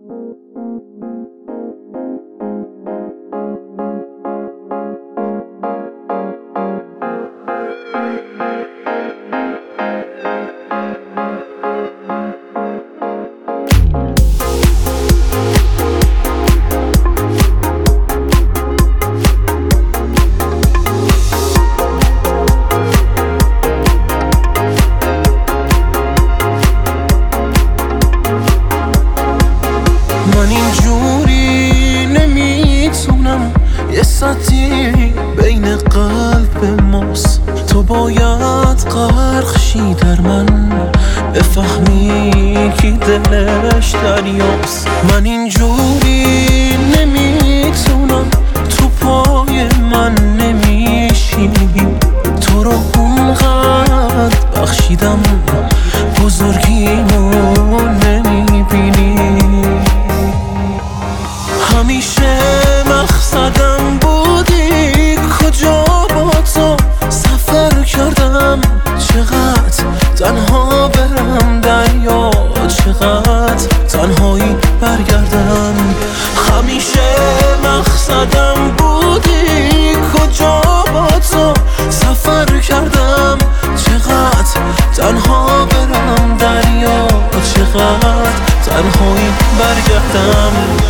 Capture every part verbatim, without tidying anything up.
من اینجوری نمیتونم، یه سطحی بین قلب ماست. تو باید غرق شی در من، بفهمی کی دلش دریاست. من اینجوری نمیتونم، تو پای من نمیشینی. تو رو اونقدر بخشیدم، بزرگیمو نمیبینی. همیشه مقصدم بودی، کجا با تو سفر کردم. چقدر تنها برم دریا، چقدر تنهایی برگردم. همیشه مقصدم بودی، کجا با تو سفر کردم. چقدر تنها برم دریا، چقدر تنهایی برگردم.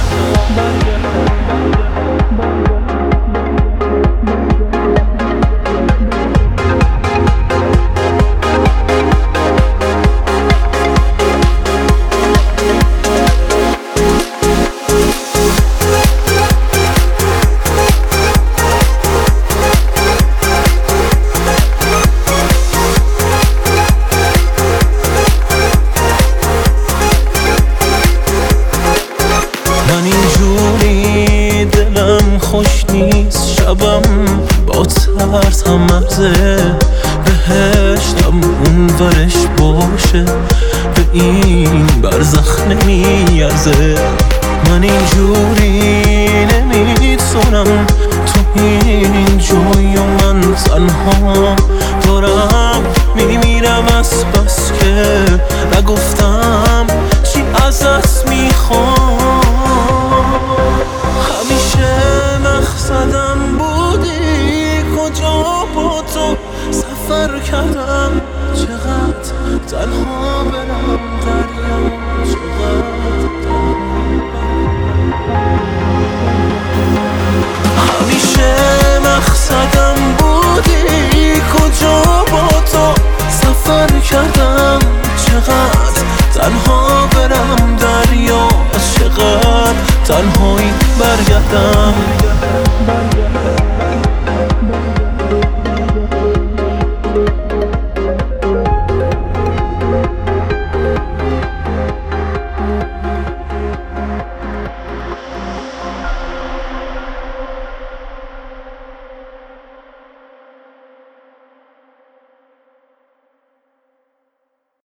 من اینجوری دلم خوش نیست، شبم با ترس هم مرزه. بهشتم اون ورش باشه، به این برزخ نمیارزه. من اینجوری نمیتونم، تو این جوی و من تنها دارم میمیرم از بس که نگفتم چی ازت میخوام. همیشه مقصدم بودی، کجا با تو سفر کردم. چقدر تنها برم دریا، چقدر همیشه مقصدم بودی، کجا با تو سفر کردم. چقدر تنها برم دریا، چقدر تنهایی برگردم.